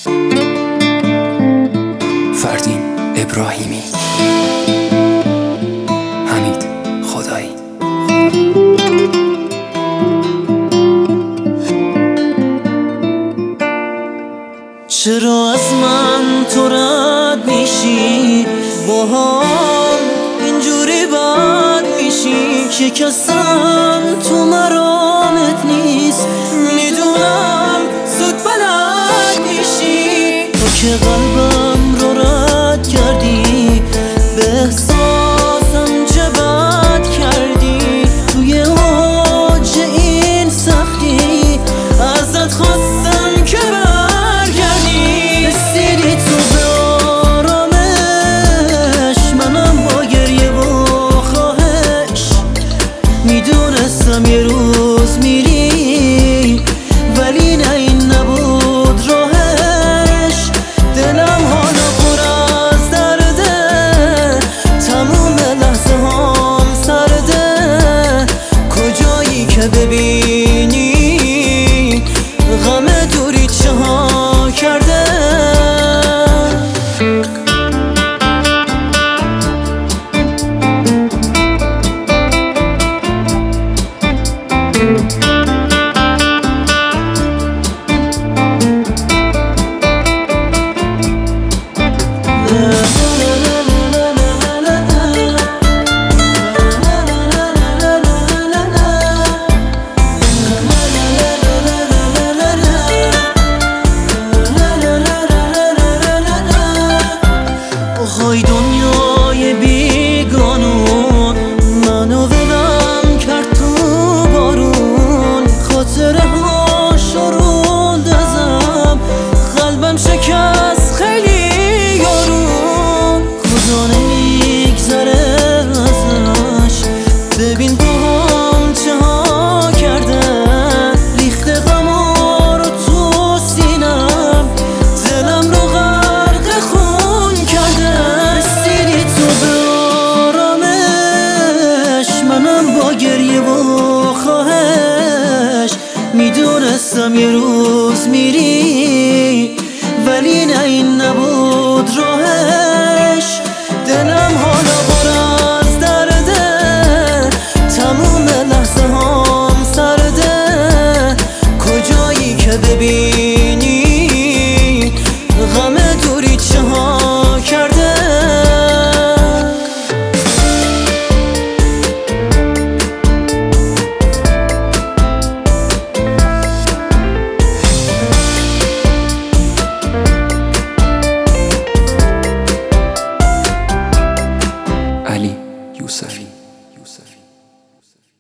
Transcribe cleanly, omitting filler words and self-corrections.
فردین ابراهیمی، حمید خدایی. چرا از من تو رد میشی؟ با هم اینجوری بد میشی. شکستن تو مرامت نیست، میدونم زود بلد میشی. تو که قلبم رو رد کردی، به احساسم جبت کردی. توی اوج این سختی ازت خواستم که برگردی. رسیدی تو به آرامش، منم با گریه و خواهش. میدونستم یه روز میری، ولی نه این نبود راهش. دلم حالا پر از درده، تموم لحظه هام سرده. کجایی که ببینی غم دوری چه ها کرده. های دنیای بیگانون منو ولم کرد تو بارون. خاطره ها شروند ازم، قلبم شکست خیلی یارون. خدا نمیگذره ازش، ببین با هم چه ها کردن. ریخته غما رو تو سینم، دلم رو غرق خون کرده. رسیدی تو به آرامش، منم با گریه و خواهش. میدونستم یه روز میری، ولی نه این نبود راهش. دلم حالا پر از درده، تموم لحظه هام سرده. کجایی که ببینی غم دوری چه ها کرده. علی یوسفی.